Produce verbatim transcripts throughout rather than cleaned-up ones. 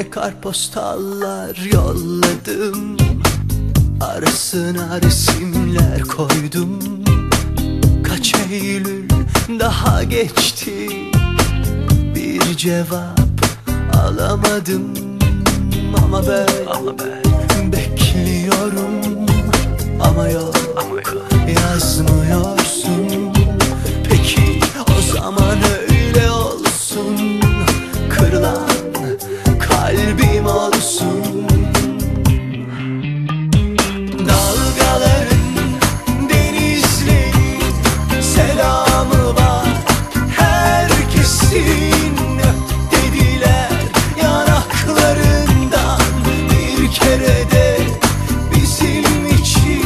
Ne kartpostallar yolladım, arasına resimler koydum. Kaç Eylül daha geçti, bir cevap alamadım. Ama ben, ama ben bekliyorum, ama yok, ama yok. Yazmıyorsun. Peki o zaman öyle olsun, kırılan kalbim olsun. Dalgaların, denizlerin selamı var herkesin. Dediler yanaklarından bir kere de bizim için.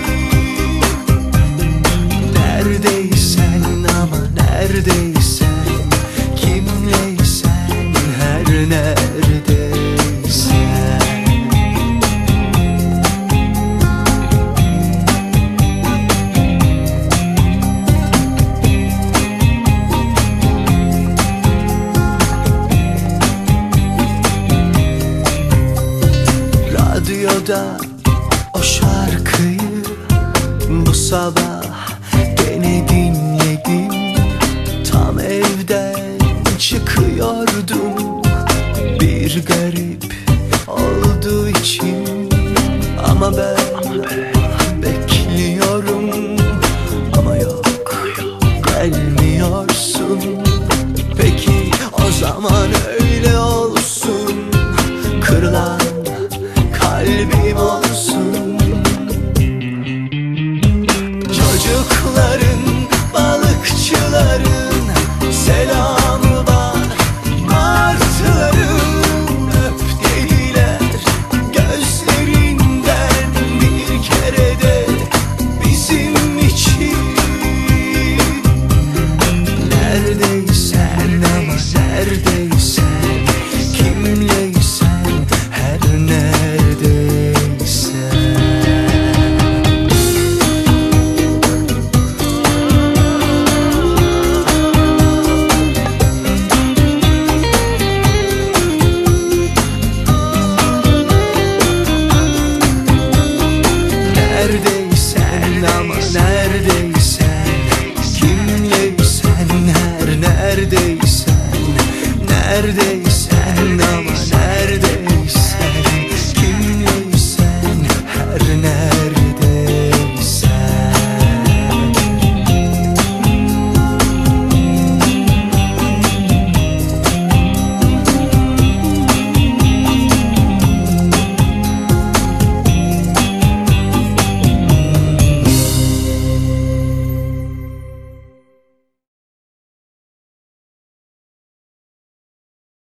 Neredeysen ama neredeysen, kimleysen her neredeysen. Radyoda o şarkıyı bu sabah gene dinledim. Tam evden çıkıyordum, bir garip olduğu için. Ama ben, ama ben bekliyorum, ama yok, gelmiyorsun. Peki o zaman öyle olsun, kırılan kalbim olsun. Çocukların, balıkçıların selamı var martıların. Öp dediler gözlerinden bir kere de bizim için. Neredeysen ama neredeysen, kimleysen her neredeysen. Neredeysen ama neredeysen, kimleysen her neredeysen. Neredeysen ama neredeysen.